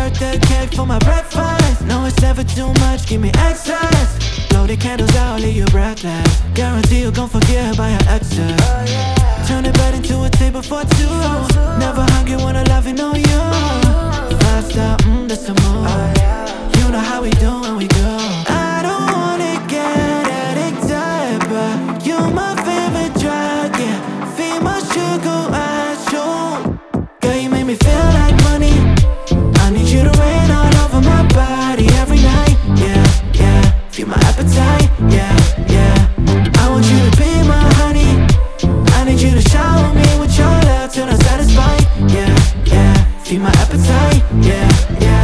birthday cake for my breakfast. No, it's never too much, give me excess. Blow the candles out, leave you breathless. Guarantee you gon' forget about your exes. Turn the bed into a table for two. Never hungry when I love you, know you. Fast up, that's the move. You know how we do when we go. I don't wanna get addicted, but you my favorite drug, yeah. Feed my sugar as you. Girl, you make me feel like money. I need you to rain all over my body every night, yeah, yeah. Feel my appetite, yeah, yeah. I want you to be my honey. I need you to shower me with your love till I'm satisfied, yeah, yeah. Feel my appetite, yeah, yeah.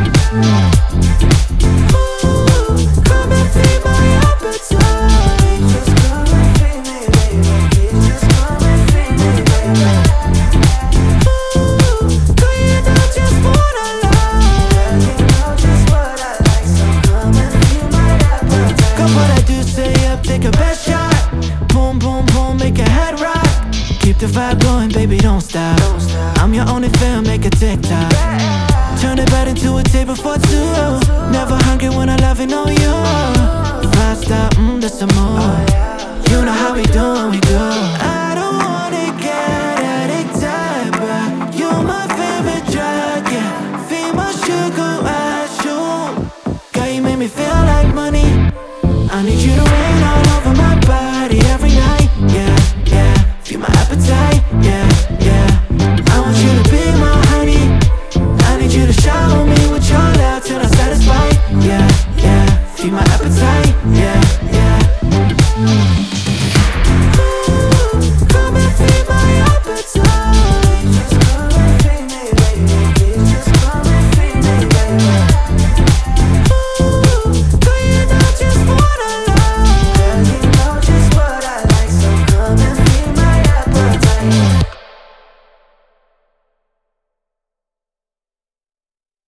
Ooh, come and feed my appetite. Just come and feed me, baby. Just come and feed me, baby. Ooh, girl, you know just what I like. You know just what I like, so come and feed my appetite. Come what I do, say up, take a best shot. Boom, boom, boom, make your head rock. Keep the vibe going, baby, don't stop. I'm your only fan, make a TikTok. Turn the bed into a table for two. Never hungry when I love you, know you. Fast up, that's the move. You know how we do when we go. I don't wanna get addicted, but you my favorite drug, yeah. Feed my sugar as you. Girl, you make me feel like money. I need you to rain all over my body every night, yeah, yeah. Feel my appetite, yeah.